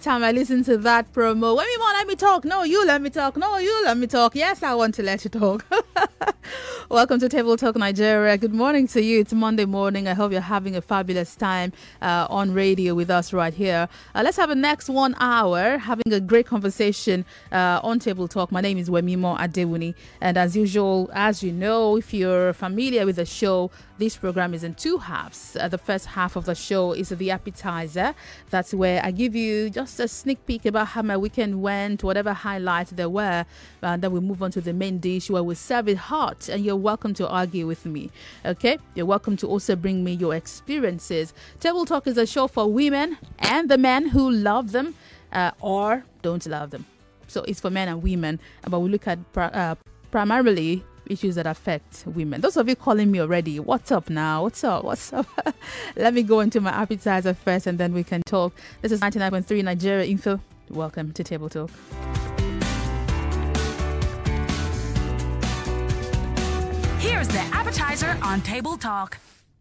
Time I listen to that promo, when you want let me talk, no you let me talk, no you let me talk. Yes, I want to let you talk. Welcome to Table Talk Nigeria. Good morning to you. It's Monday morning. I hope you're having a fabulous time on radio with us right here. Let's have a next 1 hour having a great conversation on Table Talk. My name is Wemimo Adewuni, and as usual, as you know, if you're familiar with the show, this program is in two halves. The first half of the show is the appetizer. That's where I give you just a sneak peek about how my weekend went, whatever highlights there were. And then we move on to the main dish where we serve it hot. And you're welcome to argue with me. Okay? You're welcome to also bring me your experiences. Table Talk is a show for women and the men who love them or don't love them. So it's for men and women. But we look at primarily issues that affect women. Those of you calling me already, what's up now? What's up? Let me go into my appetizer first and then we can talk. This is 99.3 Nigeria Info. Welcome to Table Talk. Here's the appetizer on Table Talk.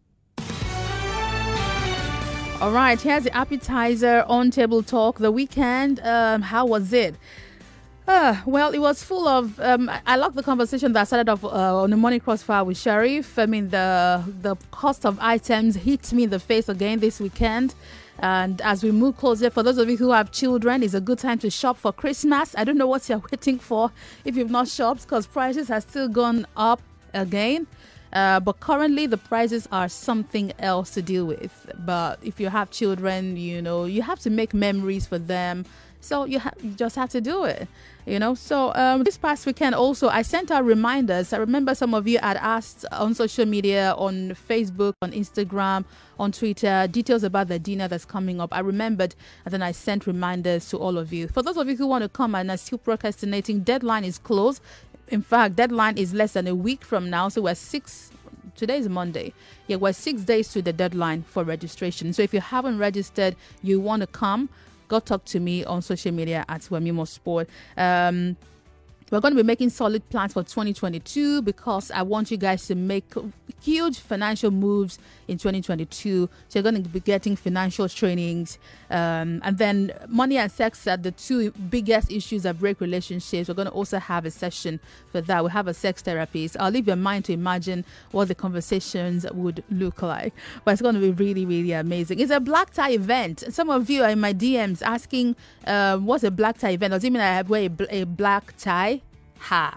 All right, here's the appetizer on Table Talk. The weekend, how was it? Well, it was full of. I love the conversation that started off on the Morning Crossfire with Sharif. I mean, the cost of items hit me in the face again this weekend. And as we move closer, for those of you who have children, it's a good time to shop for Christmas. I don't know what you're waiting for if you've not shopped, because prices have still gone up again. But currently, the prices are something else to deal with. But if you have children, you have to make memories for them. So you just have to do it, So this past weekend also, I sent out reminders. I remember some of you had asked on social media, on Facebook, on Instagram, on Twitter, details about the dinner that's coming up. I remembered, and then I sent reminders to all of you. For those of you who want to come and are still procrastinating, deadline is closed. In fact, deadline is less than a week from now. So today is Monday. Yeah, we're 6 days to the deadline for registration. So if you haven't registered, you want to come, go talk to me on social media at Wemimo Sport. We're going to be making solid plans for 2022 because I want you guys to make huge financial moves in 2022. So you're going to be getting financial trainings. And then money and sex are the two biggest issues that break relationships. We're going to also have a session for that. We have a sex therapist. I'll leave your mind to imagine what the conversations would look like. But it's going to be really, really amazing. It's a black tie event. Some of you are in my DMs asking, what's a black tie event? Does it mean I have wear a black tie? Ha.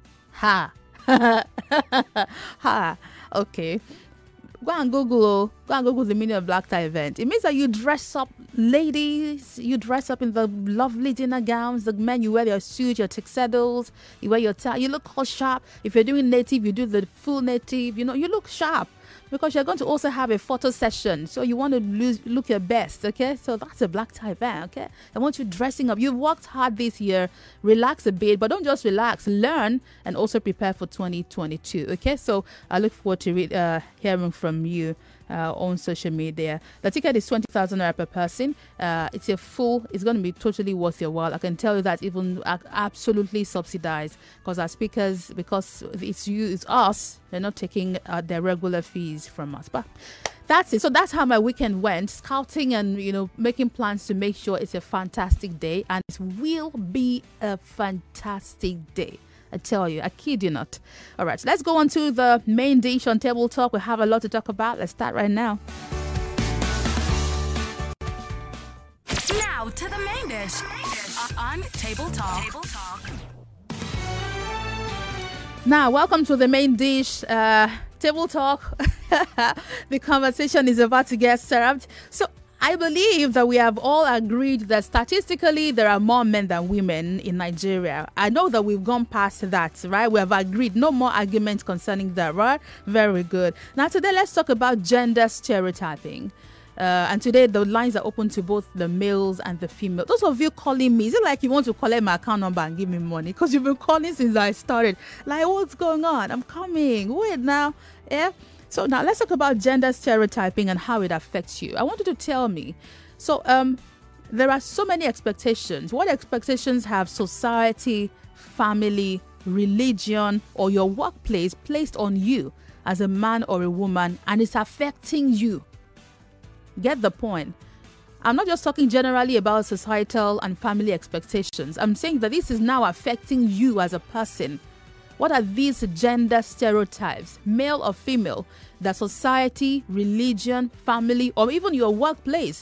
Okay. Go and Google the meaning of black tie event. It means that you dress up, ladies. You dress up in the lovely dinner gowns. The men, you wear your suit, your tuxedos. You wear your tie. You look all sharp. If you're doing native, you do the full native. You look sharp. Because you're going to also have a photo session. So you want to look your best, okay? So that's a black tie event, okay? I want you dressing up. You've worked hard this year. Relax a bit, but don't just relax. Learn and also prepare for 2022, okay? So I look forward to hearing from you on social media. The ticket is 20,000 naira per person. It's going to be totally worth your while. I can tell you that even absolutely subsidized because our speakers, because it's us, they're not taking their regular fees from us. But that's it. So that's how my weekend went, scouting and making plans to make sure it's a fantastic day, and it will be a fantastic day. I tell you, I kid you not. All right, let's go on to the main dish on Table Talk. We have a lot to talk about. Let's start right now. Now to the main dish on Table Talk. Now, welcome to the main dish. Table Talk. The conversation is about to get served. So I believe that we have all agreed that statistically there are more men than women in Nigeria. I know that we've gone past that, right? We have agreed. No more arguments concerning that, right? Very good. Now today, let's talk about gender stereotyping. And today the lines are open to both the males and the females. Those of you calling me, is it like you want to collect my account number and give me money? Because you've been calling since I started. Like, what's going on? I'm coming. Wait now. Yeah. So now let's talk about gender stereotyping and how it affects you. I want you to tell me. So there are so many expectations. What expectations have society, family, religion, or your workplace placed on you as a man or a woman, and it's affecting you? Get the point. I'm not just talking generally about societal and family expectations. I'm saying that this is now affecting you as a person. What are these gender stereotypes, male or female, that society, religion, family, or even your workplace,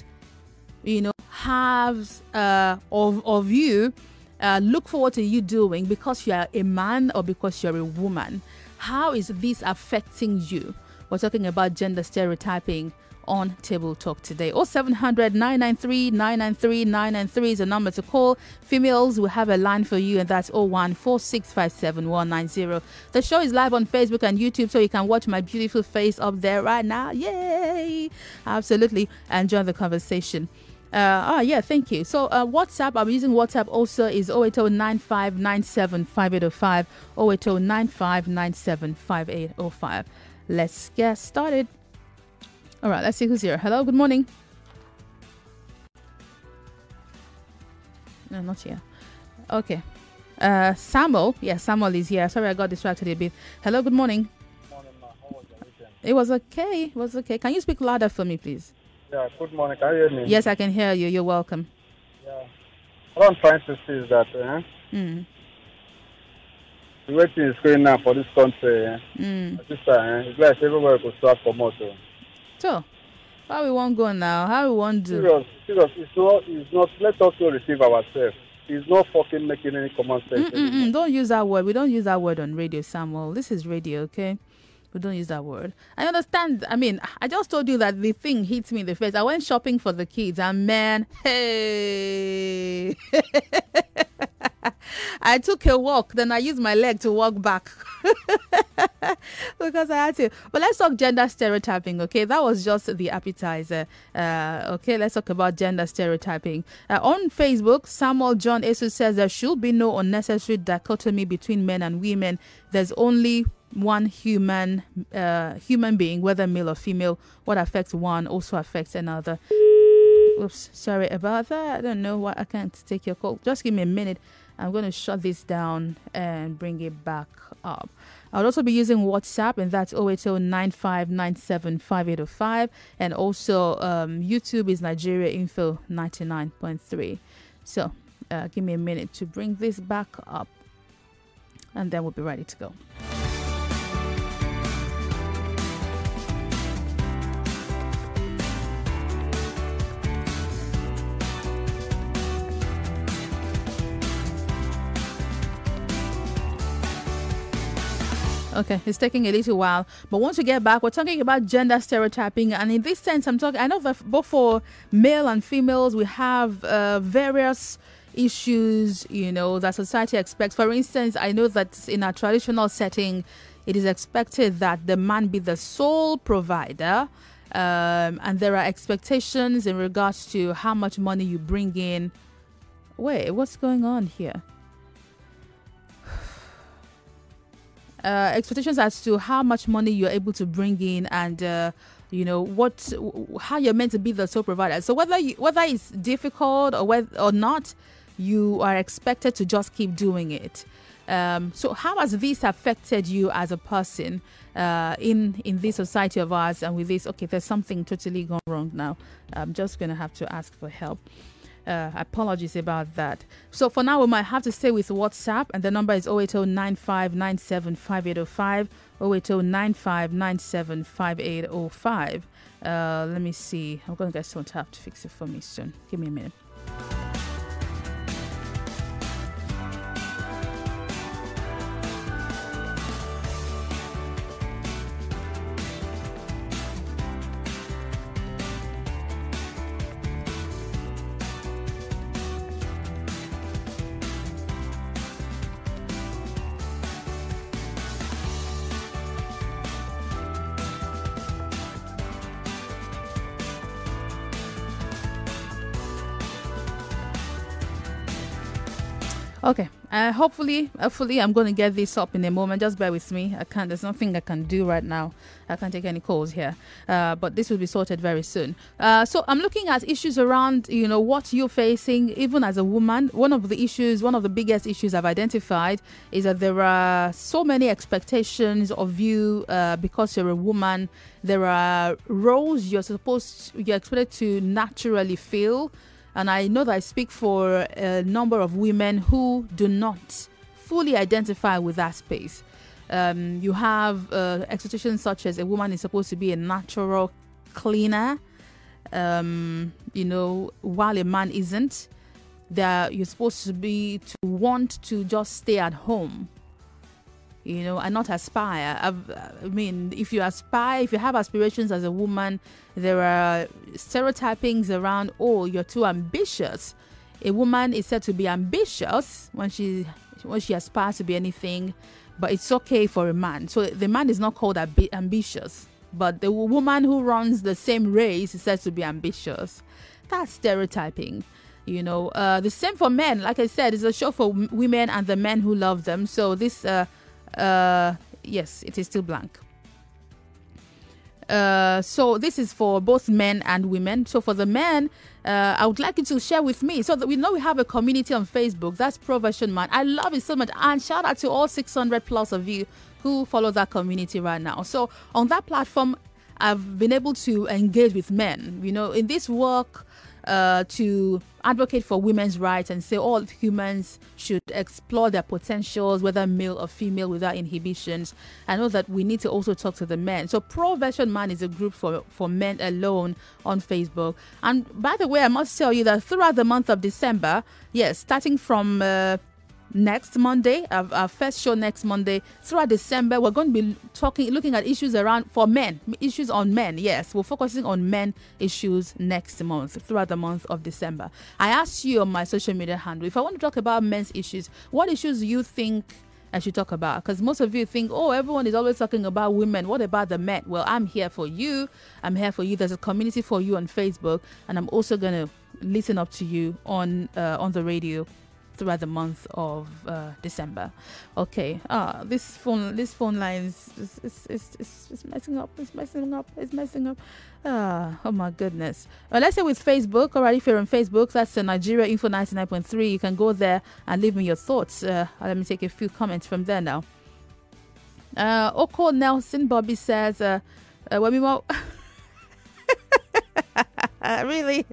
have of you, look forward to you doing because you are a man or because you're a woman? How is this affecting you? We're talking about gender stereotyping on Table Talk today. 0700 993 993 993 is the number to call. Females, we have a line for you, and that's 014657190. The show is live on Facebook and YouTube, so you can watch my beautiful face up there right now. Yay! Absolutely. And join the conversation. Thank you. So WhatsApp, I'm using WhatsApp also, is 08095975805, 08095975805. Let's get started. All right, let's see who's here. Hello, good morning. No, not here. Okay. Samuel. Yeah, Samuel is here. Sorry, I got distracted a bit. Hello, good morning. Morning, ma. How was your weekend? It was okay. It was okay. Can you speak louder for me, please? Yeah, good morning. Can you hear me? Yes, I can hear you. You're welcome. Yeah. What I'm trying to see is that the way things is going now for this country, it's like everywhere could start for more. So, how we won't go now? How we won't do? Serious. It's not. Let us not receive ourselves. It's not fucking making any common sense. Don't use that word. We don't use that word on radio, Samuel. This is radio, okay? We don't use that word. I understand. I mean, I just told you that the thing hits me in the face. I went shopping for the kids, and man, hey. I took a walk, then I used my leg to walk back because I had to. But let's talk gender stereotyping, okay? That was just the appetizer. Okay, let's talk about gender stereotyping. On Facebook, Samuel John Esu says there should be no unnecessary dichotomy between men and women. There's only one human being, whether male or female. What affects one also affects another. Oops, sorry about that. I don't know why I can't take your call. Just give me a minute. I'm going to shut this down and bring it back up. I'll also be using WhatsApp, and that's 08095975805. And also YouTube is Nigeria Info 99.3. So give me a minute to bring this back up, and then we'll be ready to go. Okay, it's taking a little while, but once we get back, we're talking about gender stereotyping, and in this sense, I know that both for male and females, we have various issues, that society expects. For instance, I know that in a traditional setting, it is expected that the man be the sole provider, and there are expectations in regards to how much money you bring in. Wait, what's going on here? Expectations as to how much money you're able to bring in, and how you're meant to be the sole provider. So whether it's difficult or not, you are expected to just keep doing it. So how has this affected you as a person in this society of ours, and with this? Okay, there's something totally gone wrong now. I'm just gonna have to ask for help. Apologies about that. So for now, we might have to stay with WhatsApp, and the number is 08095975805, 08095975805. Let me see. I'm going to get someone to have to fix it for me soon. Give me a minute. Okay. Hopefully, I'm going to get this up in a moment. Just bear with me. There's nothing I can do right now. I can't take any calls here. But this will be sorted very soon. So I'm looking at issues around, what you're facing, even as a woman. One of the biggest issues I've identified is that there are so many expectations of you because you're a woman. There are roles you're expected to naturally fill. And I know that I speak for a number of women who do not fully identify with that space. You have expectations such as a woman is supposed to be a natural cleaner, while a man isn't. That you're supposed to want to just stay at home, and not aspire. If you have aspirations as a woman, there are stereotypings around, you're too ambitious. A woman is said to be ambitious when she aspires to be anything, but it's okay for a man. So the man is not called ambitious, but the woman who runs the same race is said to be ambitious. That's stereotyping. The same for men. Like I said, it's a show for women and the men who love them. So this, yes, it is still blank. So this is for both men and women. So for the men, I would like you to share with me so that we know we have a community on Facebook. That's Proversion Man. I love it so much. And shout out to all 600 plus of you who follow that community right now. So on that platform, I've been able to engage with men, in this work to advocate for women's rights and say all humans should explore their potentials, whether male or female, without inhibitions. I know that we need to also talk to the men. So Proversion Man is a group for men alone on Facebook. And by the way, I must tell you that throughout the month of December, yes, starting from next Monday, our first show next Monday, throughout December, we're going to be looking at issues on men. Yes, we're focusing on men issues next month, throughout the month of December. I asked you on my social media handle, if I want to talk about men's issues, what issues do you think I should talk about? Because most of you think, everyone is always talking about women. What about the men? Well, I'm here for you. There's a community for you on Facebook, and I'm also going to listen up to you on the radio throughout the month of December. Okay. This phone line is messing up. It's messing up. Oh my goodness. Let's say with Facebook. All right, if you're on Facebook, that's the Nigeria Info 99.3. You can go there and leave me your thoughts. Let me take a few comments from there now. Oko Nelson Bobby says, when we more really?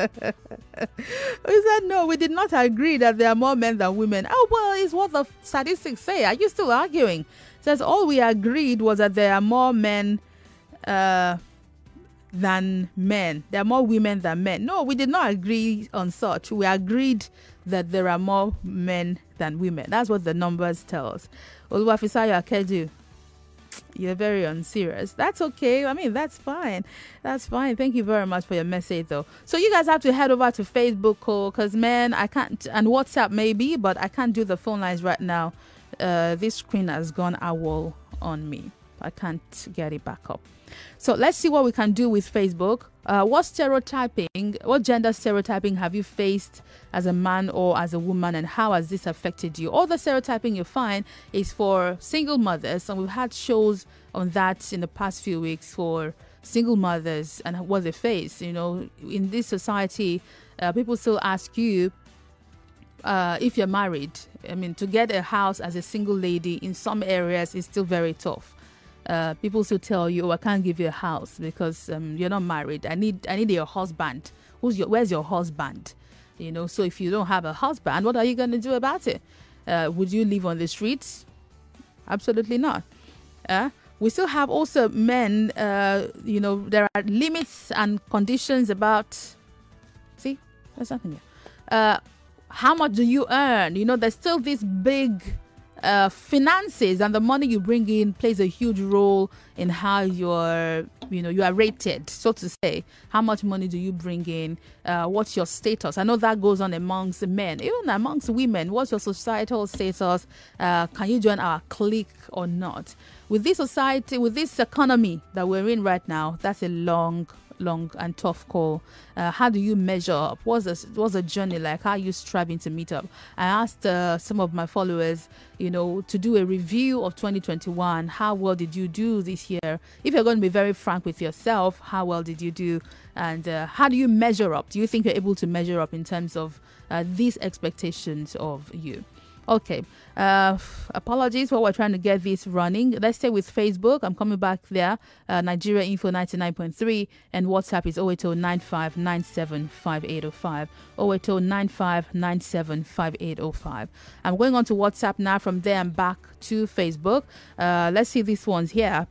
We said no, we did not agree that there are more men than women. It's what the statistics say. Are you still arguing? It says all we agreed was that there are more men than men. There are more women than men. No, we did not agree on such. We agreed that there are more men than women. That's what the numbers tell us. Oluwafisayo Akeju, you're very unserious. That's okay. That's fine. That's fine. Thank you very much for your message, though. So you guys have to head over to Facebook, because, man, I can't, and WhatsApp maybe, but I can't do the phone lines right now. This screen has gone AWOL on me. I can't get it back up. So let's see what we can do with Facebook. What gender stereotyping have you faced as a man or as a woman, and how has this affected you? All the stereotyping you find is for single mothers, and we've had shows on that in the past few weeks for single mothers and what they face. In this society, people still ask you if you're married. To get a house as a single lady in some areas is still very tough. People still tell you, I can't give you a house because you're not married. I need your husband. Where's your husband? So if you don't have a husband, what are you going to do about it? Would you live on the streets? Absolutely not. We still have also men, there are limits and conditions about, see, there's something here. How much do you earn? There's still this big finances, and the money you bring in plays a huge role in how you are rated, so to say. How much money do you bring in? What's your status? I know that goes on amongst men, even amongst women. What's your societal status? Can you join our clique or not? With this society, with this economy that we're in right now, that's a long long and tough call. How do you measure up? What's the journey like? How are you striving to meet up? I asked some of my followers, to do a review of 2021. How well did you do this year? If you're going to be very frank with yourself, how well did you do? And how do you measure up? Do you think you're able to measure up in terms of these expectations of you? Okay, apologies while we're trying to get this running. Let's stay with Facebook. I'm coming back there. Nigeria Info 99.3 and WhatsApp is 08095975805. 08095975805. I'm going on to WhatsApp now. From there, I'm back to Facebook. Let's see these ones here.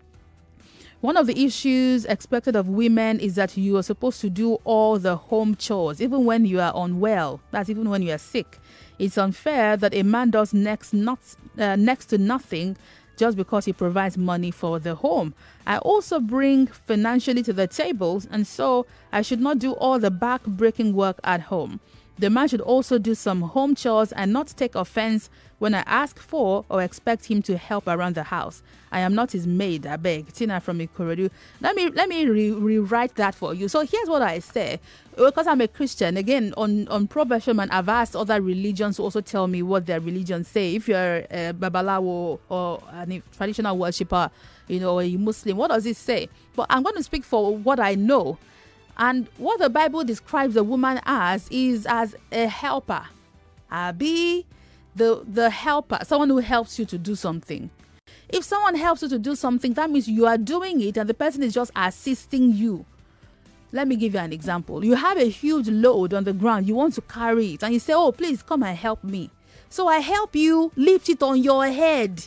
One of the issues expected of women is that you are supposed to do all the home chores, even when you are unwell. That's even when you are sick. It's unfair that a man does next to nothing just because he provides money for the home. I also bring financially to the table, and so I should not do all the back-breaking work at home. The man should also do some home chores and not take offense when I ask for or expect him to help around the house. I am not his maid, I beg. Tina from Ikorodu. Let me rewrite that for you. So here's what I say. Because I'm a Christian, again, on Pro-Version, I've asked other religions to also tell me what their religions say. If you're a Babalawo or a traditional worshipper, or a Muslim, what does it say? But I'm going to speak for what I know. And what the Bible describes a woman as is as a helper. Be the helper, someone who helps you to do something. If someone helps you to do something, that means you are doing it and the person is just assisting you. Let me give you an example. You have a huge load on the ground. You want to carry it and you say, oh, please come and help me. So I help you lift it on your head.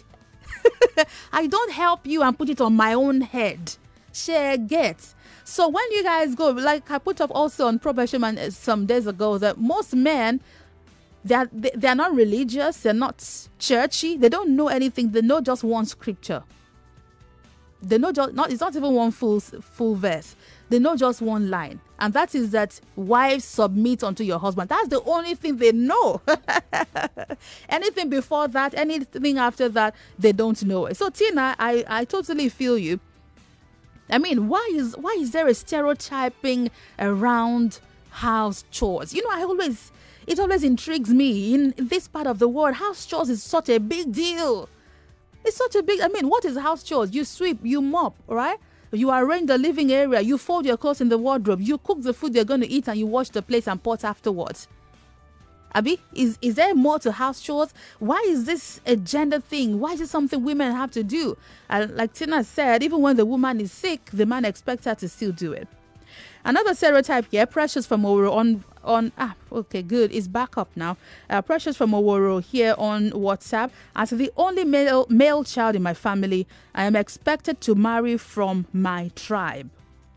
I don't help you and put it on my own head. Share gets. So when you guys go, like I put up also on Pro-Version some days ago, that most men, they're not religious, they're not churchy, they don't know anything, they know just one scripture. They know just it's not even one full verse. They know just one line, and that is that wives submit unto your husband. That's the only thing they know. Anything before that, anything after that, they don't know it. So Tina, I totally feel you. I mean, why is there a stereotyping around house chores? It always intrigues me in this part of the world. House chores is such a big deal. It's such a big, what is house chores? You sweep, you mop, right? You arrange the living area, you fold your clothes in the wardrobe, you cook the food you're going to eat, and you wash the plates and pots afterwards. Abi, is there more to house chores? Why is this a gender thing? Why is it something women have to do? And like Tina said, even when the woman is sick, the man expects her to still do it. Another stereotype here, Precious from Oworo okay, good, it's back up now. Precious from Oworo here on WhatsApp. As the only male child in my family, I am expected to marry from my tribe.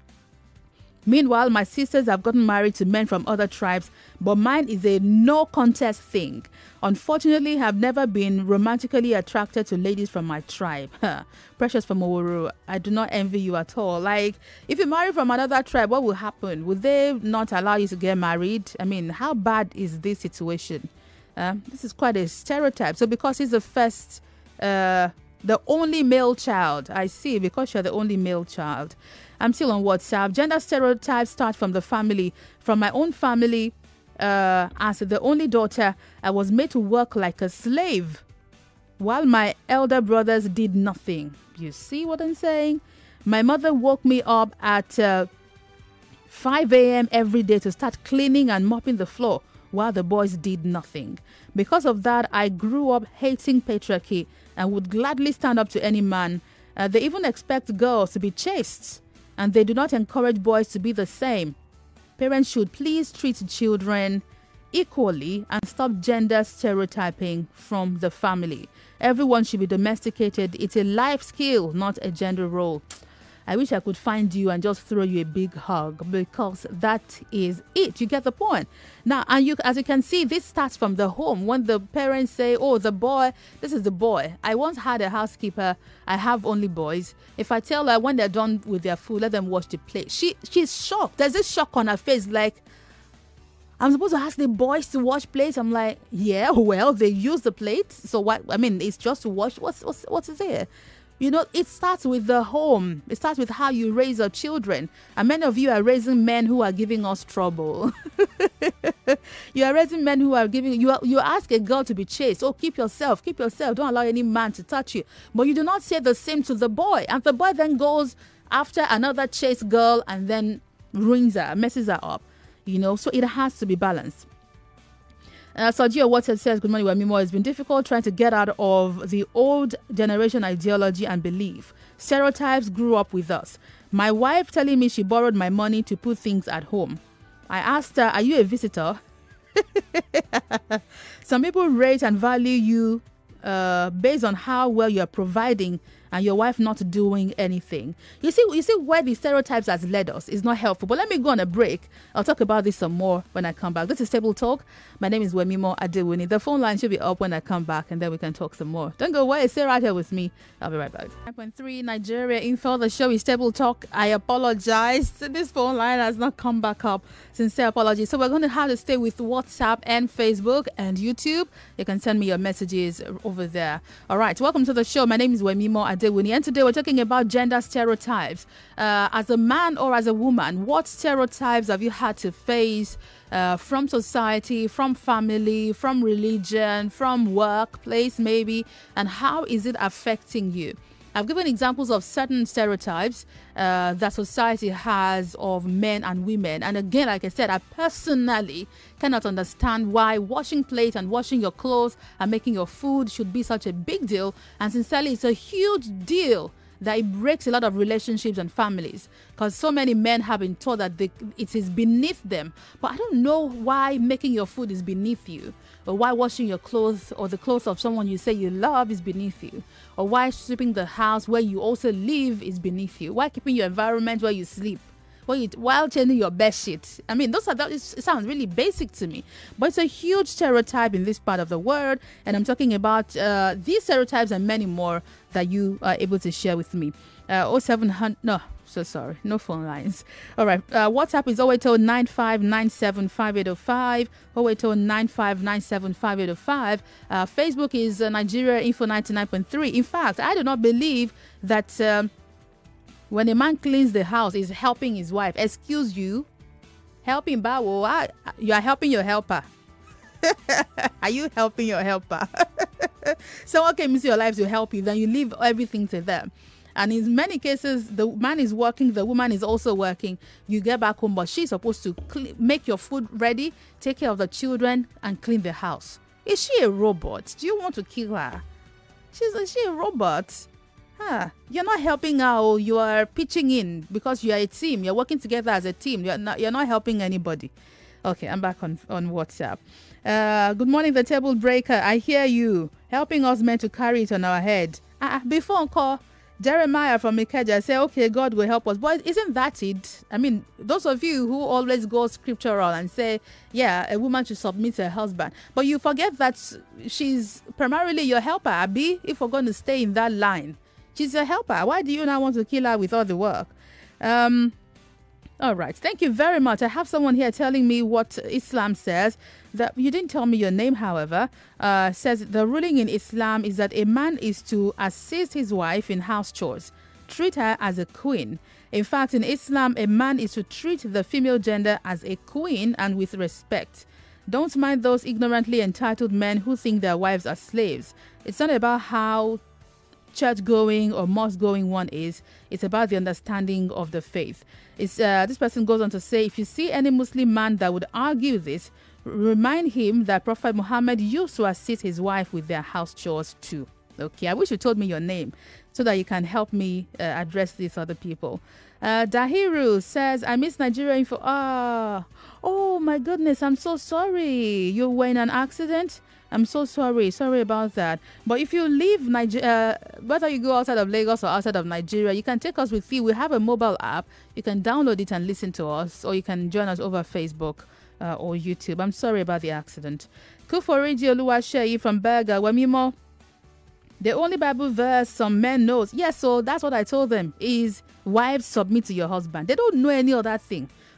Meanwhile, my sisters have gotten married to men from other tribes, but mine is a no contest thing. Unfortunately, I've never been romantically attracted to ladies from my tribe. Precious from Oworo, I do not envy you at all. Like, if you marry from another tribe, what will happen? Would they not allow you to get married? I mean, how bad is this situation? This is quite a stereotype. So because he's the first, the only male child, I see, because you're the only male child. I'm still on WhatsApp. Gender stereotypes start from the family. From my own family, as the only daughter, I was made to work like a slave while my elder brothers did nothing. You see what I'm saying? My mother woke me up at 5 a.m. every day to start cleaning and mopping the floor while the boys did nothing. Because of that, I grew up hating patriarchy and would gladly stand up to any man. They even expect girls to be chaste, and they do not encourage boys to be the same. Parents should please treat children equally and stop gender stereotyping from the family. Everyone should be domesticated. It's a life skill, not a gender role. I wish I could find you and just throw you a big hug, because that is it. You get the point. Now, and as you can see, this starts from the home. When the parents say, oh, the boy, this is the boy. I once had a housekeeper. I have only boys. If I tell her when they're done with their food, let them wash the plate, she's shocked. There's this shock on her face, like, I'm supposed to ask the boys to wash plates. I'm like, yeah, well, they use the plates. So what? I mean, it's just to wash. What's it? You know, it starts with the home. It starts with how you raise your children. And many of you are raising men who are giving us trouble. You are raising men who are giving you ask a girl to be chaste. Oh, keep yourself. Don't allow any man to touch you. But you do not say the same to the boy. And the boy then goes after another chaste girl and then ruins her, messes her up. You know, so it has to be balanced. Sergio Watson says, good morning, Wemimo. It's been difficult trying to get out of the old generation ideology and belief. Stereotypes grew up with us. My wife telling me she borrowed my money to put things at home. I asked her, are you a visitor? Some people rate and value you based on how well you are providing and your wife not doing anything. You see where the stereotypes has led us is not helpful. But let me go on a break. I'll talk about this some more when I come back. This is Table Talk. My name is Wemimo Adewuni. The phone line should be up when I come back, and then we can talk some more. Don't go away. Stay right here with me. I'll be right back. 9.3 Nigeria Info. The show is Table Talk. I apologize. This phone line has not come back up. Sincere apologies. So we're going to have to stay with WhatsApp and Facebook and YouTube. You can send me your messages over there. All right. Welcome to the show. My name is Wemimo Adewuni, and today we're talking about gender stereotypes. As a man or as a woman, what stereotypes have you had to face from society, from family, from religion, from workplace maybe, and how is it affecting you? I've given examples of certain stereotypes that society has of men and women. And again, like I said, I personally cannot understand why washing plates and washing your clothes and making your food should be such a big deal. And sincerely, it's a huge deal that it breaks a lot of relationships and families, because so many men have been taught that it is beneath them. But I don't know why making your food is beneath you, or why washing your clothes or the clothes of someone you say you love is beneath you, or why sweeping the house where you also live is beneath you, why keeping your environment where you sleep while changing your bed sheets. I mean, it sounds really basic to me, but it's a huge stereotype in this part of the world, and I'm talking about these stereotypes and many more that you are able to share with me. 0700 no, so sorry, no phone lines. All right, WhatsApp is 08095975805, 08095975805. Facebook is Nigeria Info 99.3. In fact, I do not believe that when a man cleans the house, he's helping his wife. Excuse you, helping Bawo? You are helping your helper. Are you helping your helper? Someone came into your life to help you, then you leave everything to them. And in many cases, the man is working, the woman is also working. You get back home, but she's supposed to make your food ready, take care of the children, and clean the house. Is she a robot? Do you want to kill her? Is she a robot? You're not helping her, or you are pitching in because you are a team. You're working together as a team. You're not helping anybody. Okay, I'm back on WhatsApp. Good morning, the table breaker. I hear you helping us men to carry it on our head. Before call Jeremiah from Ikeja say, okay, God will help us. But isn't that it? I mean, those of you who always go scriptural and say, yeah, a woman should submit to her husband, but you forget that she's primarily your helper, Abi. If we're going to stay in that line, she's a helper. Why do you now want to kill her with all the work? All right. Thank you very much. I have someone here telling me what Islam says. That you didn't tell me your name, however. Says the ruling in Islam is that a man is to assist his wife in house chores, treat her as a queen. In fact, in Islam, a man is to treat the female gender as a queen and with respect. Don't mind those ignorantly entitled men who think their wives are slaves. It's not about how church-going or mosque-going one is. It's about the understanding of the faith. This person goes on to say, if you see any Muslim man that would argue this, remind him that Prophet Muhammad used to assist his wife with their house chores too. Okay, I wish you told me your name so that you can help me address these other people. Dahiru says, I miss Nigeria Info. Oh my goodness, I'm so sorry. You were in an accident? I'm so sorry. Sorry about that. But if you leave Nigeria, whether you go outside of Lagos or outside of Nigeria, you can take us with you. We have a mobile app. You can download it and listen to us, or you can join us over Facebook or YouTube. I'm sorry about the accident. Kuforiji Oluwaseyi from Berger, Wemimo. The only Bible verse some men knows. Yes, so that's what I told them is wives submit to your husband. They don't know any other thing.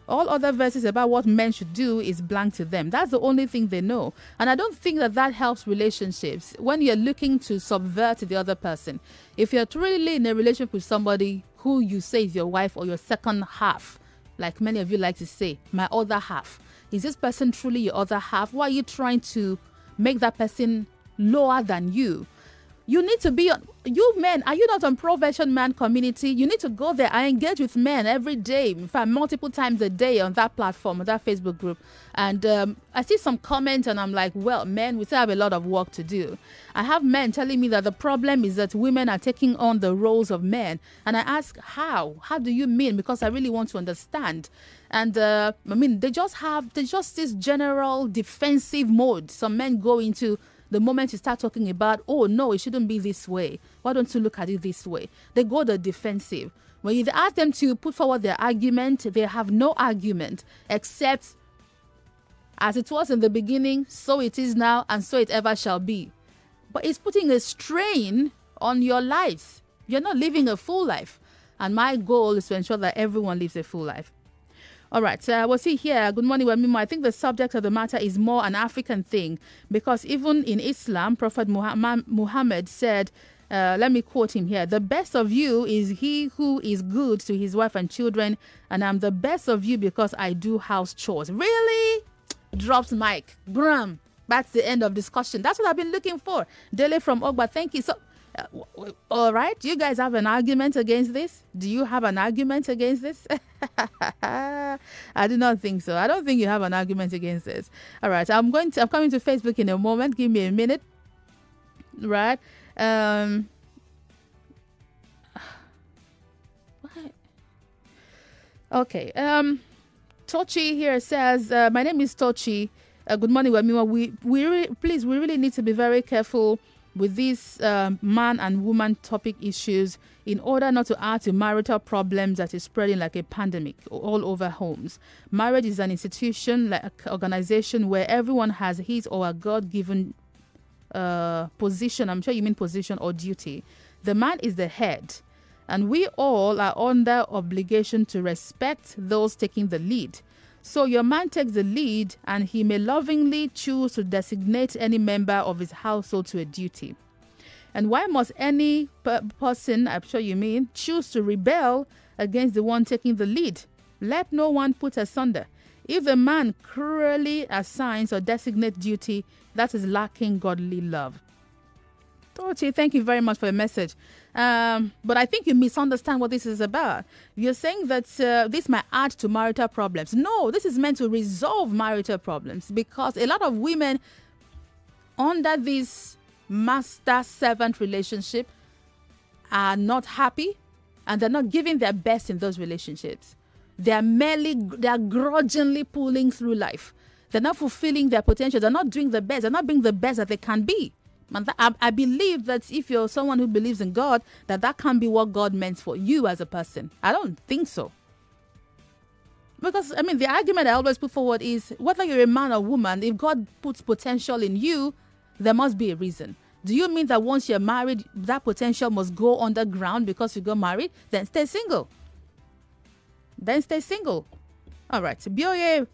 All other verses about what men should do is blank to them. That's the only thing they know. And I don't think that helps relationships when you're looking to subvert the other person. If you're truly in a relationship with somebody who you say is your wife or your second half, like many of you like to say, my other half, is this person truly your other half? Why are you trying to make that person lower than you? You need to be, you men, are you not on Pro-Version Man community? You need to go there. I engage with men every day, in fact, multiple times a day on that platform, on that Facebook group. And I see some comments and I'm like, well, men, we still have a lot of work to do. I have men telling me that the problem is that women are taking on the roles of men. And I ask, how? How do you mean? Because I really want to understand. And they just this general defensive mode. Some men go into the moment you start talking about, oh no, it shouldn't be this way. Why don't you look at it this way? They go the defensive. When you ask them to put forward their argument, they have no argument except as it was in the beginning, so it is now, and so it ever shall be. But it's putting a strain on your lives. You're not living a full life. And my goal is to ensure that everyone lives a full life. All right, we'll see here. Good morning, Wemimo. I think the subject of the matter is more an African thing because even in Islam, Prophet Muhammad said, let me quote him here, the best of you is he who is good to his wife and children, and I'm the best of you because I do house chores. Really? Drops mic. Bram. That's the end of discussion. That's what I've been looking for. Dele from Ogba, thank you. So, all right, do you guys have an argument against this? Do you have an argument against this? I do not think so. I don't think you have an argument against this. All right, I'm coming to Facebook in a moment. Give me a minute. Right. Okay. Tochi here says, my name is Tochi. Good morning, Wemima. We really need to be very careful with these man and woman topic issues in order not to add to marital problems that is spreading like a pandemic all over homes. Marriage is an institution, like an organization where everyone has his or her God-given position. I'm sure you mean position or duty. The man is the head, and we all are under obligation to respect those taking the lead. So your man takes the lead and he may lovingly choose to designate any member of his household to a duty. And why must any person, I'm sure you mean, choose to rebel against the one taking the lead? Let no one put asunder. If the man cruelly assigns or designates duty, that is lacking godly love. Tochi, thank you very much for the message. But I think you misunderstand what this is about. You're saying that this might add to marital problems. No, this is meant to resolve marital problems because a lot of women under this master-servant relationship are not happy and they're not giving their best in those relationships. They're grudgingly pulling through life. They're not fulfilling their potential. They're not doing the best. They're not being the best that they can be. I believe that if you're someone who believes in God, that can be what God meant for you as a person. I don't think so. Because, the argument I always put forward is whether you're a man or woman, if God puts potential in you, there must be a reason. Do you mean that once you're married, that potential must go underground because you got married? Then stay single. All right. Bioye,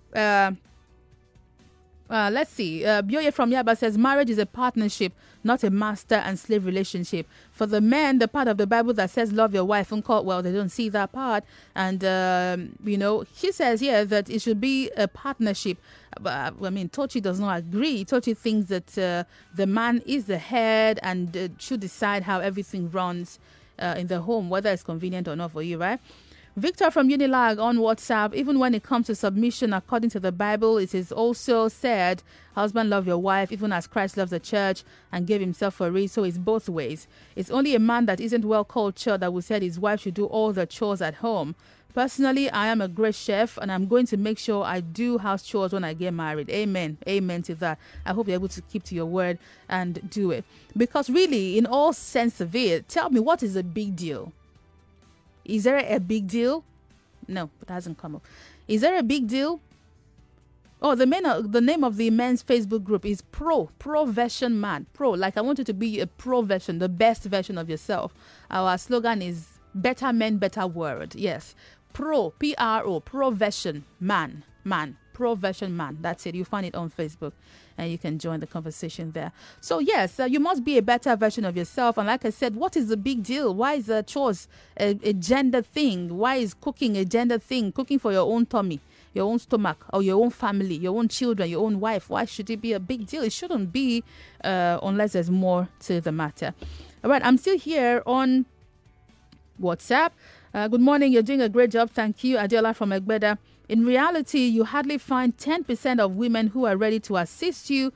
let's see. Bioye from Yaba says marriage is a partnership, not a master and slave relationship. For the men, the part of the Bible that says love your wife, well, they don't see that part. And, she says here that it should be a partnership. Tochi does not agree. Tochi thinks that the man is the head and should decide how everything runs in the home, whether it's convenient or not for you, right? Victor from Unilag on WhatsApp, even when it comes to submission, according to the Bible, it is also said, husband, love your wife, even as Christ loves the church and gave himself for it. So it's both ways. It's only a man that isn't well cultured that will say his wife should do all the chores at home. Personally, I am a great chef and I'm going to make sure I do house chores when I get married. Amen. Amen to that. I hope you're able to keep to your word and do it. Because really, in all sense of it, tell me, what is a big deal? Is there a big deal? No, it hasn't come up. Is there a big deal? Oh, the name of the men's Facebook group is Pro-Version Man. Like I want you to be a pro version, the best version of yourself. Our slogan is better men, better world. Yes. Pro version man. Pro version man. That's it. You find it on Facebook and you can join the conversation there. So yes, you must be a better version of yourself. And like I said, what is the big deal? Why is chores a gender thing? Why is cooking a gender thing? Cooking for your own tummy, your own stomach, or your own family, your own children, your own wife. Why should it be a big deal? It shouldn't be unless there's more to the matter. All right, I'm still here on WhatsApp. Good morning. You're doing a great job. Thank you. Adela from Egbeda. In reality, you hardly find 10% of women who are ready to assist you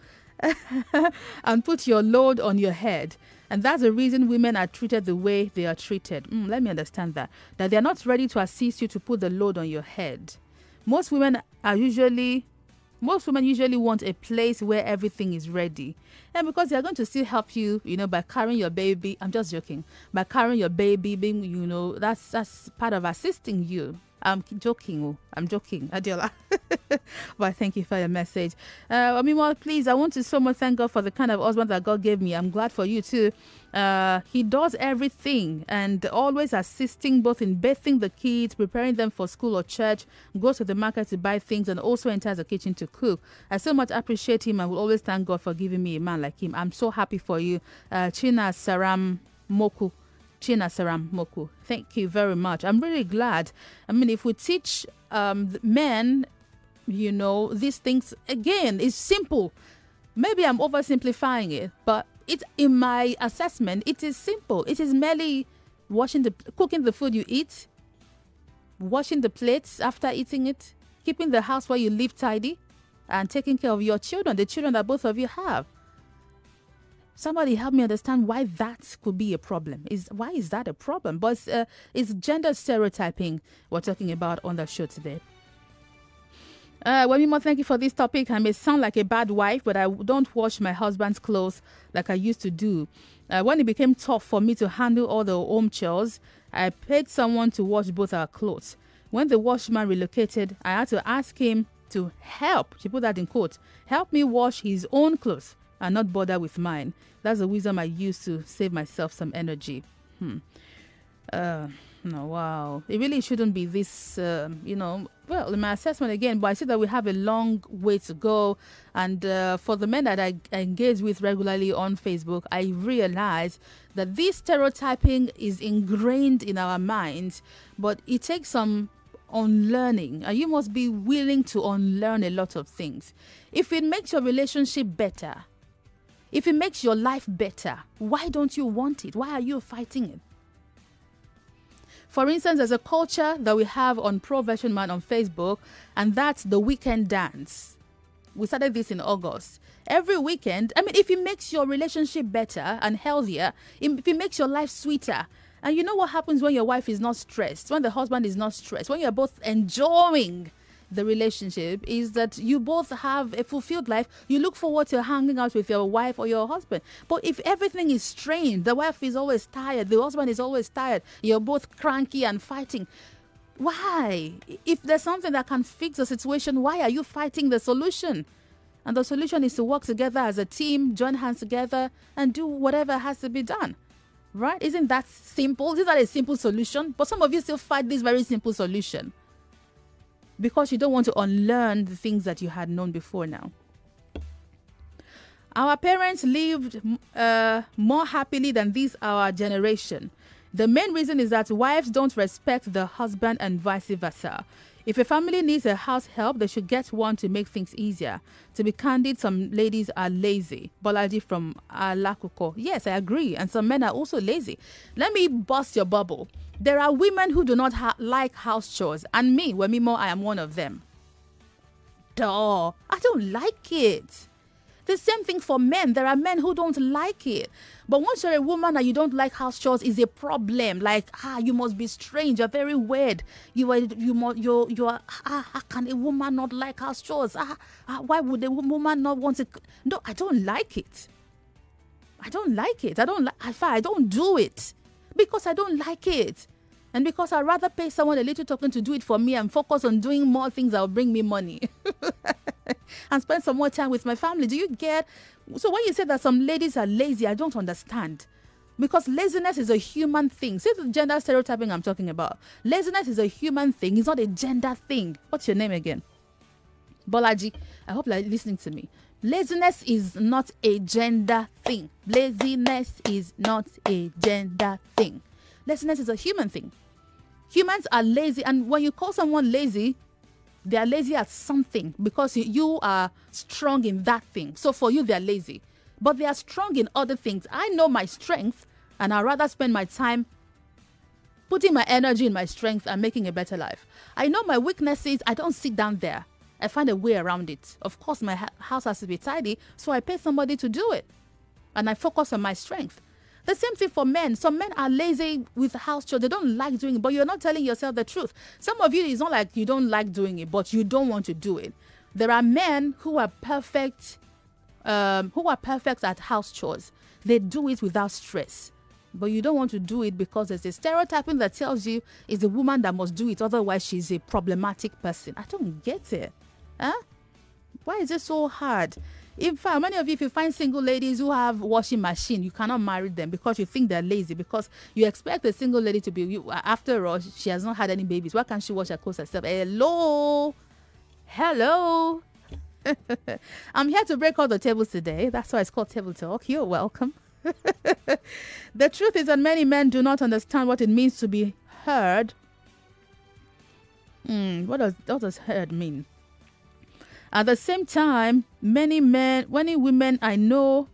and put your load on your head. And that's the reason women are treated the way they are treated. Let me understand that. That they are not ready to assist you to put the load on your head. Most women usually want a place where everything is ready. And because they are going to still help you, by carrying your baby. I'm just joking. By carrying your baby, being, that's part of assisting you. I'm joking, Adiola. But thank you for your message. Please, I want to so much thank God for the kind of husband that God gave me. I'm glad for you too. He does everything and always assisting both in bathing the kids, preparing them for school or church, goes to the market to buy things, and also enters the kitchen to cook. I so much appreciate him and will always thank God for giving me a man like him. I'm so happy for you. China Saram Moku. Thank you very much. I'm really glad. If we teach men, these things, again, it's simple. Maybe I'm oversimplifying it, but in my assessment, it is simple. It is merely cooking the food you eat, washing the plates after eating it, keeping the house where you live tidy, and taking care of your children, the children that both of you have. Somebody help me understand why that could be a problem. Why is that a problem? But it's gender stereotyping we're talking about on the show today. Wemimo, thank you for this topic. I may sound like a bad wife, but I don't wash my husband's clothes like I used to do. When it became tough for me to handle all the home chores, I paid someone to wash both our clothes. When the washman relocated, I had to ask him to help, she put that in quotes, help me wash his own clothes and not bother with mine. That's the wisdom I use to save myself some energy. Wow. It really shouldn't be this, well, in my assessment again, but I see that we have a long way to go. And for the men that I engage with regularly on Facebook, I realize that this stereotyping is ingrained in our minds, but it takes some unlearning, and you must be willing to unlearn a lot of things. If it makes your relationship better, if it makes your life better, why don't you want it? Why are you fighting it? For instance, there's a culture that we have on Pro Version Man on Facebook, and that's the weekend dance. We started this in August. Every weekend, if it makes your relationship better and healthier, if it makes your life sweeter, and you know what happens when your wife is not stressed, when the husband is not stressed, when you're both enjoying the relationship, is that you both have a fulfilled life. You look forward to hanging out with your wife or your husband. But if everything is strained, the wife is always tired, the husband is always tired, you're both cranky and fighting. Why? If there's something that can fix the situation, why are you fighting the solution? And the solution is to work together as a team, join hands together, and do whatever has to be done. Right? Isn't that simple? Isn't that a simple solution? But some of you still fight this very simple solution because you don't want to unlearn the things that you had known before now. Our parents lived more happily than our generation. The main reason is that wives don't respect the husband and vice versa. If a family needs a house help, they should get one to make things easier. To be candid, some ladies are lazy. Bolaji from Alakuko. Yes, I agree. And some men are also lazy. Let me bust your bubble. There are women who do not like house chores. And me, Wemimo, I am one of them. Duh. I don't like it. The same thing for men. There are men who don't like it. But once you're a woman and you don't like house chores, is a problem. Like, you must be strange. You're very weird. How can a woman not like house chores? Why would a woman not want to? No, I don't like it. I don't like it. I don't do it because I don't like it. And because I'd rather pay someone a little token to do it for me and focus on doing more things that will bring me money. And spend some more time with my family. Do you get? So when you say that some ladies are lazy, I don't understand. Because laziness is a human thing. See the gender stereotyping I'm talking about. Laziness is a human thing. It's not a gender thing. What's your name again? Bolaji. I hope you're listening to me. Laziness is not a gender thing. Laziness is not a gender thing. Laziness is a human thing. Humans are lazy, and when you call someone lazy, they are lazy at something because you are strong in that thing. So for you, they are lazy. But they are strong in other things. I know my strength, and I'd rather spend my time putting my energy in my strength and making a better life. I know my weaknesses. I don't sit down there. I find a way around it. Of course, my house has to be tidy, so I pay somebody to do it. And I focus on my strength. The same thing for men. Some men are lazy with house chores. They don't like doing it, but you're not telling yourself the truth. Some of you, it's not like you don't like doing it, but you don't want to do it. There are men who are perfect at house chores. They do it without stress. But you don't want to do it because there's a stereotyping that tells you it's a woman that must do it, otherwise she's a problematic person. I don't get it. Huh? Why is it so hard? In fact, many of you, if you find single ladies who have washing machine, you cannot marry them because you think they're lazy, because you expect a single lady to be, after all, she has not had any babies. Why can't she wash her clothes herself? Hello? I'm here to break all the tables today. That's why it's called Table Talk. You're welcome. The truth is that many men do not understand what it means to be heard. What does heard mean? At the same time, many women I know.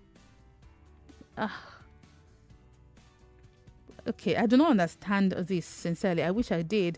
Okay, I do not understand this sincerely. I wish I did.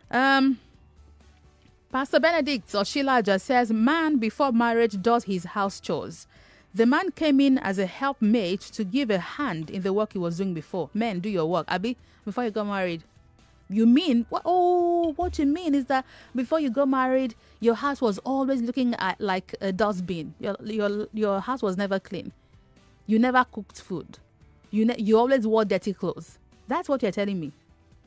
Pastor Benedict or Sheila just says, man before marriage does his house chores. The man came in as a helpmate to give a hand in the work he was doing before. Men, do your work. Abi, before you got married. You mean, what you mean is that before you got married, your house was always looking at like a dustbin. Your house was never clean. You never cooked food. You always wore dirty clothes. That's what you're telling me.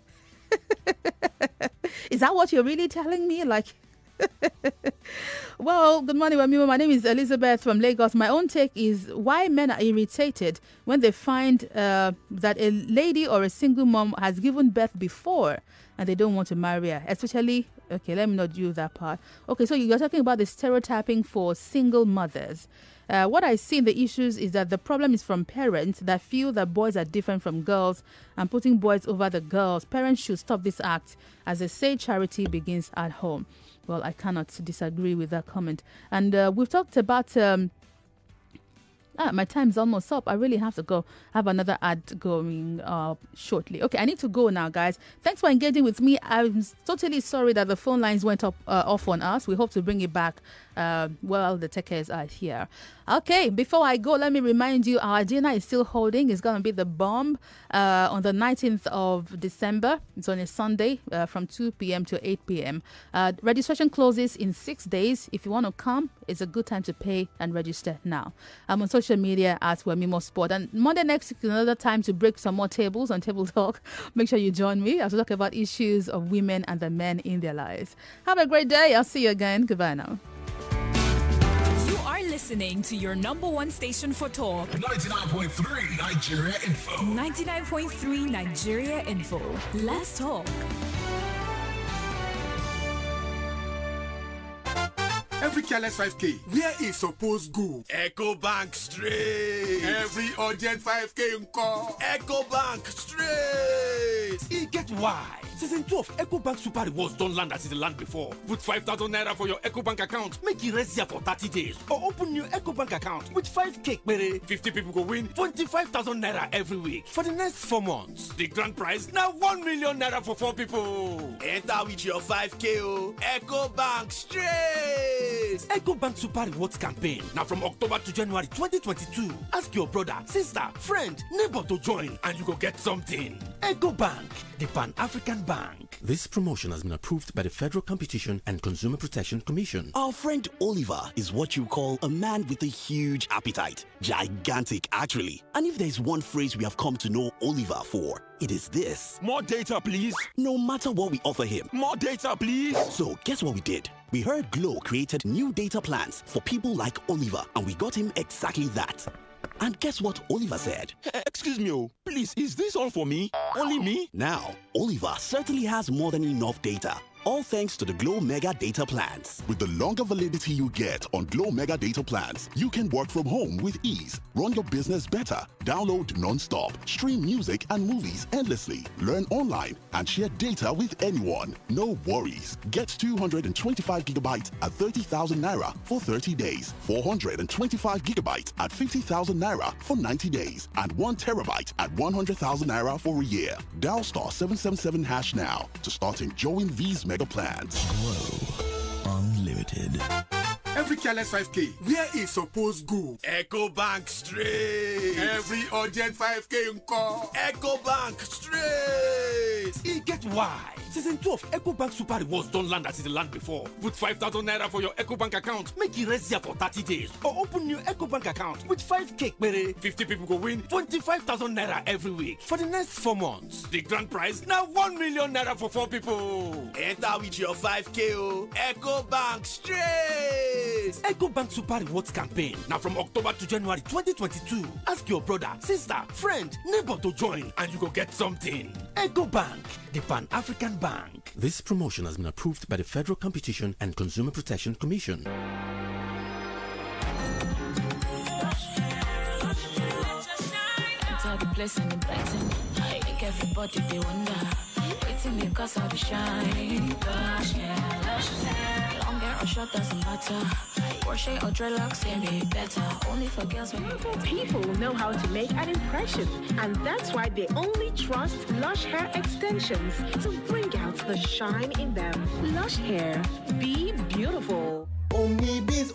Is that what you're really telling me? Like, well, good morning, Wamimu. My name is Elizabeth from Lagos. My own take is why men are irritated when they find that a lady or a single mom has given birth before and they don't want to marry her. Especially, okay, let me not do that part. Okay, so you're talking about the stereotyping for single mothers. What I see in the issues is that the problem is from parents that feel that boys are different from girls and putting boys over the girls. Parents should stop this act. As they say, charity begins at home. Well, I cannot disagree with that comment. And we've talked about... my time's almost up. I really have to go. Have another ad going shortly. Okay, I need to go now, guys. Thanks for engaging with me. I'm totally sorry that the phone lines went off on us. We hope to bring it back while the techers are here. Okay, before I go, let me remind you our dinner is still holding. It's going to be the bomb on the 19th of December. It's on a Sunday from 2 p.m. to 8 p.m. Registration closes in 6 days. If you want to come, it's a good time to pay and register now. I'm on social media at Wemimo Sport. And Monday next week is another time to break some more tables on Table Talk. Make sure you join me as we talk about issues of women and the men in their lives. Have a great day. I'll see you again. Goodbye now. You are listening to your number one station for talk. 99.3 Nigeria Info. 99.3 Nigeria Info. Let's talk. Every careless 5K, where is supposed go? EcoBank straight. Every urgent 5K in call. EcoBank straight. E get why. Season 12 EcoBank Super Rewards don't land as it land before. Put 5,000 naira for your EcoBank account. Make it rest here for 30 days. Or open new EcoBank account with 5K. 50 people go win 25,000 naira every week for the next 4 months. The grand prize now 1 million naira for 4 people. Enter with your 5K. EcoBank straight. EcoBank Super Rewards campaign now from October to January 2022. Ask your brother, sister, friend, neighbor to join and you go get something. EcoBank, the Pan-African Bank. This promotion has been approved by the Federal Competition and Consumer Protection Commission. Our friend Oliver is what you call a man with a huge appetite. Gigantic, actually. And if there's one phrase we have come to know Oliver for, it is this. More data, please. No matter what we offer him. More data, please. So guess what we did? We heard Glow created new data plans for people like Oliver, and we got him exactly that. And guess what Oliver said? Excuse me, please, is this all for me? Only me? Now, Oliver certainly has more than enough data. All thanks to the Glow Mega Data Plans. With the longer validity you get on Glow Mega Data Plans, you can work from home with ease, run your business better, download non-stop, stream music and movies endlessly, learn online, and share data with anyone. No worries. Get 225 gigabytes at 30,000 Naira for 30 days, 425 gigabytes at 50,000 Naira for 90 days, and 1 terabyte at 100,000 Naira for a year. Dial star 777 hash now to start enjoying these mega plans. Glow Unlimited. Every careless 5K, where is supposed go? EcoBank straight. Every urgent 5K unko. EcoBank straight. E get why. Season 2 of EcoBank Super Rewards don't land as it land before. Put 5,000 Naira for your EcoBank account. Make it rest here for 30 days. Or open new EcoBank account with 5K. 50 people go win 25,000 Naira every week for the next 4 months. The grand prize now 1 million Naira for 4 people. Enter with your 5K. EcoBank straight. EcoBank Super Rewards campaign. Now from October to January 2022. Ask your brother, sister, friend, neighbor to join and you go get something. EcoBank, the Pan-African Bank. This promotion has been approved by the Federal Competition and Consumer Protection Commission. The blessing and brighten. I make everybody they wonder. Waiting because of the shine. Lush hair. Long hair or short doesn't matter. Crochet or dreadlocks can be better. Only for girls when people know how to make an impression, and that's why they only trust Lush Hair Extensions to bring out the shine in them. Lush Hair, be beautiful. Omnibiz.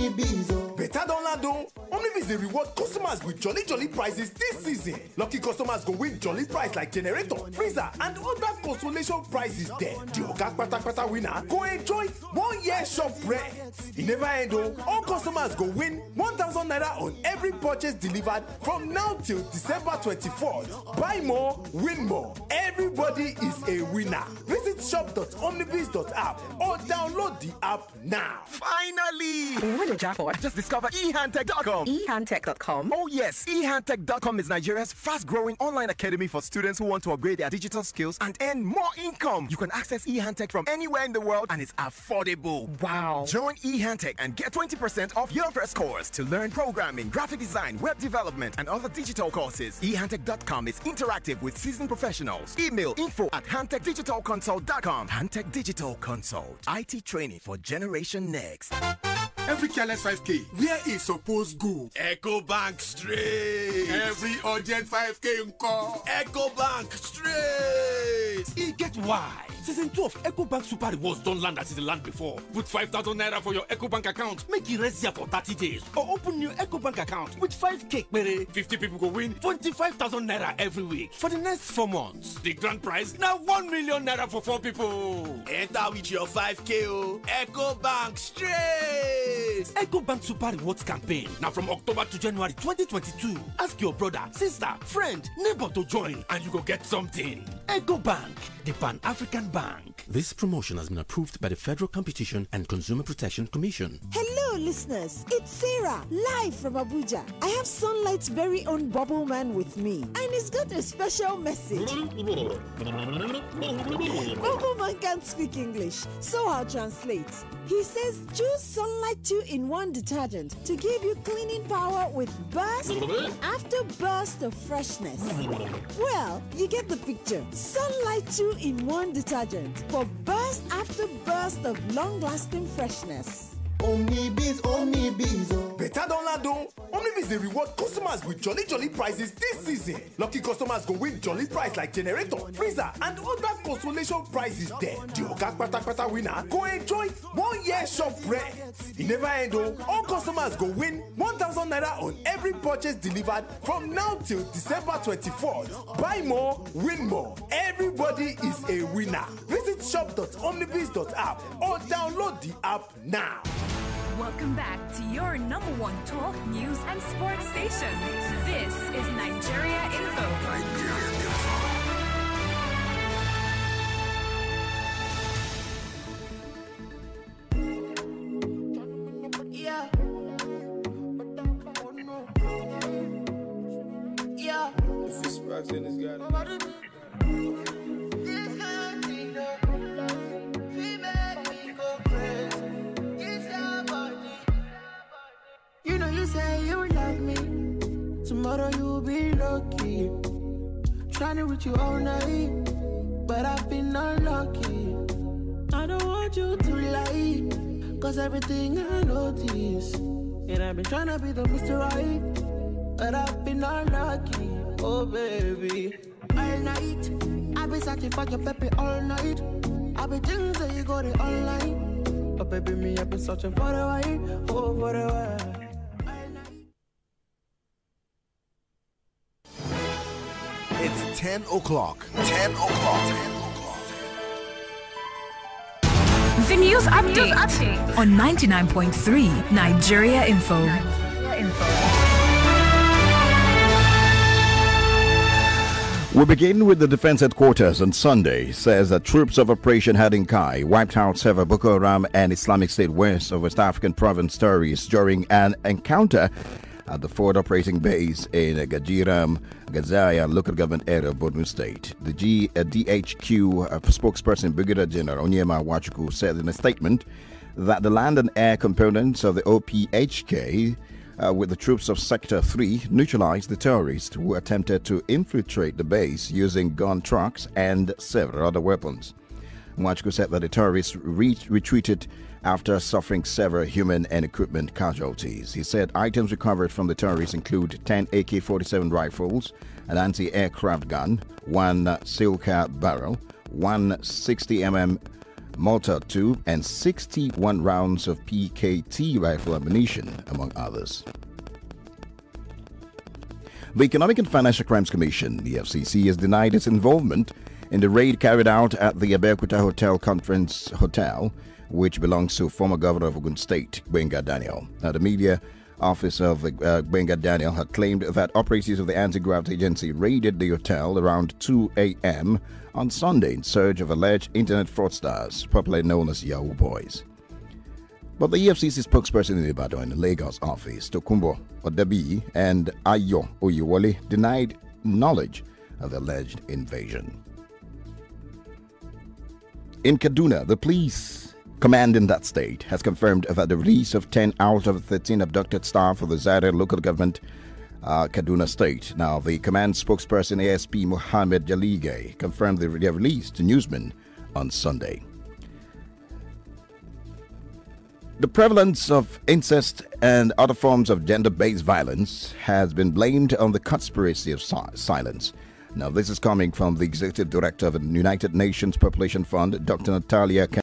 Better don't land on. Omnibiz they reward customers with jolly prizes this season. Lucky customers go win jolly prize like generator, freezer, and other consolation prizes there. The Oga Pata winner go enjoy 1 year shop rent. It never end though. All customers go win 1,000 Naira on every purchase delivered from now till December 24th. Buy more, win more. Everybody is a winner. Visit shop.omnibiz.app or download the app now. Finally! Win a jackpot. Just discover ehandtech.com. ehandtech.com? Oh yes, ehandtech.com is Nigeria's fast-growing online academy for students who want to upgrade their digital skills and earn more income. You can access ehandtech from anywhere in the world and it's affordable. Wow. Join ehandtech and get 20% off your first course to learn programming, graphic design, web development, and other digital courses. ehandtech.com is interactive with seasoned professionals. Email info@handtechdigitalconsult.com. Handtech Digital Consult. IT training for Generation Next. Every careless 5K, where is supposed go? EcoBank straight. Every urgent 5K unko. EcoBank straight. E get why. Season 2 of EcoBank Super Rewards don't land as it land before. Put 5,000 Naira for your EcoBank account. Make it rest here for 30 days. Or open new EcoBank account with 5K. 50 people go win 25,000 Naira every week for the next 4 months. The grand prize now 1 million Naira for 4 people. Enter with your 5K. EcoBank straight. EcoBank Super Rewards campaign. Now from October to January 2022. Ask your brother, sister, friend, neighbor to join and you go get something. EcoBank, the Pan-African Bank. This promotion has been approved by the Federal Competition and Consumer Protection Commission. Hello listeners, it's Sarah, live from Abuja. I have Sunlight's very own Bubble Man with me, and he's got a special message. Bubble Man can't speak English, so I'll translate. He says, choose Sunlight 2-in-1 detergent to give you cleaning power with burst after burst of freshness. Well, you get the picture. Sunlight 2-in-1 detergent for burst after burst of long-lasting freshness. Omnibiz. Better don't land on. Omnibiz they reward customers with jolly prizes this season. Lucky customers go win jolly prize like generator, freezer, and other consolation prizes there. The Oga Pata winner go enjoy 1 year shop rent. It never end though. All customers go win 1,000 Naira on every purchase delivered from now till December 24th. Buy more, win more. Everybody is a winner. Visit shop.omnibiz.app or download the app now. Welcome back to your #1 talk, news, and sports station. This is Nigeria Info. Yeah. vaccine has got it. You know you say you love me. Tomorrow you'll be lucky. Trying to reach you all night, but I've been unlucky. I don't want you to lie, cause everything I notice. And I've been trying to be the Mr. Right, but I've been unlucky. Oh baby, all night I've been searching for your baby all night. I've been thinking that you got it online, but baby me I've been searching for the right, oh for the right. It's 10 o'clock. 10 o'clock. 10 o'clock. The news update on 99.3 Nigeria Info. We begin with the defense headquarters on Sunday. Says that troops of Operation Hadinkai wiped out several Boko Haram and Islamic State West African province terrorists during an encounter at the forward operating base in Gajiram, Gazaya local government area of Borno State. The DHQ spokesperson Brigadier General Onyema Wachuku said in a statement that the land and air components of the OPHK with the troops of Sector 3 neutralized the terrorists who attempted to infiltrate the base using gun trucks and several other weapons. Wachuku said that the terrorists retreated after suffering several human and equipment casualties. He said items recovered from the terrorists include 10 AK-47 rifles, an anti-aircraft gun, one Silka barrel, one 60mm mortar tube, and 61 rounds of PKT rifle ammunition, among others. The Economic and Financial Crimes Commission, the FCC, has denied its involvement in the raid carried out at the Abeokuta Hotel Conference Hotel, which belongs to former governor of Ogun State, Gbenga Daniel. Now, the media office of Gbenga Daniel had claimed that operatives of the anti-graft agency raided the hotel around 2 a.m. on Sunday in search of alleged internet fraudsters, popularly known as Yahoo Boys. But the EFCC spokesperson in Ibadan in the Lagos office, Tokumbo Odabi and Ayo Oyewole, denied knowledge of the alleged invasion. In Kaduna, the police command in that state has confirmed that the release of 10 out of 13 abducted staff of the Zaire local government, Kaduna State. Now, the command spokesperson ASP Mohammed Jalige confirmed their release to newsmen on Sunday. The prevalence of incest and other forms of gender-based violence has been blamed on the conspiracy of silence. Now, this is coming from the Executive Director of the United Nations Population Fund, Dr. Natalia